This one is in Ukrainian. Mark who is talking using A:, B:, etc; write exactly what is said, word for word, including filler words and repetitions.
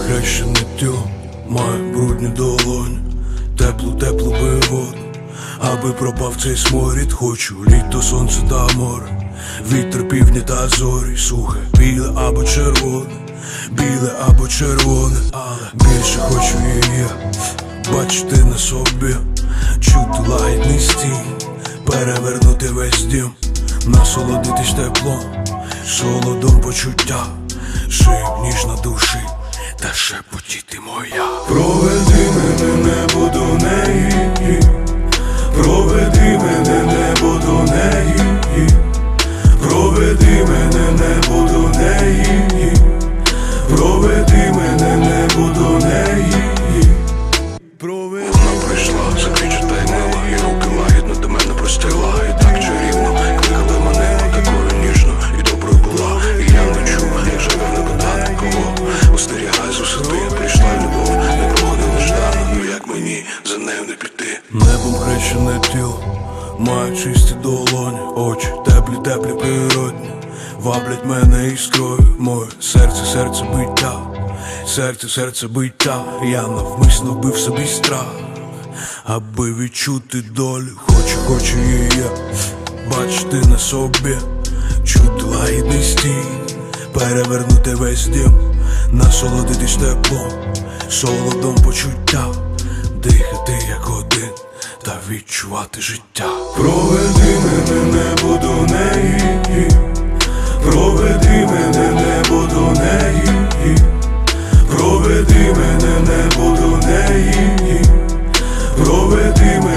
A: хрещене тіло має брудні долоні, теплу, теплу би воду, аби пропав цей сморід. Хочу літо, сонце та море, вітер півдні та зорі. Сухе, біле або червоне, біле або червоне, але більше хочу її бачити на собі, чути лагідний стінь, перевернути весь дім, насолодитись теплом, солодом почуття, шип ніжна душі та шепотіти моя. Проведи мене, не буду неї, проведи мене, не буду неї, проведи мене, не буду неї, проведи мене, не буду неї.
B: Вона прийшла, закричата й мила, і руки лагідно до мене простила. І так чарівно кликали мене, такою ніжно і доброю була. І я не чув, як живе не питати кого. Остерігай з висоти, прийшла любов, не проходила ждана. Ну як мені за нею не піти?
A: Небом хрещене тіло має чисті долоні, очі теплі, теплі, природні, ваблять мене іскрою. Моє серце, серце биття, серце, серце биття. Я навмисно вбив собі страх, аби відчути долю. Хочу, хочу її бачити на собі, чути лагідний стінь, перевернути весь дім, насолодитись теплом, солодом почуття, дихати як один та відчувати життя. Проведи мене, не буду неї, проведи мене, не буду неї, проведи мене, не буду неї, проведи мене.